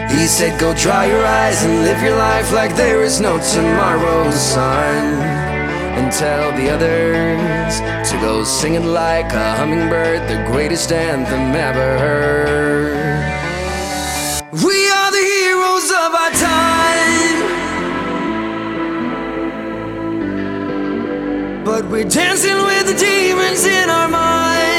He said, go dry your eyes and live your life like there is no tomorrow, son. And tell the others to go singing like a hummingbird, the greatest anthem ever heard. We are the heroes of our time, but we're dancing with the demons in our minds.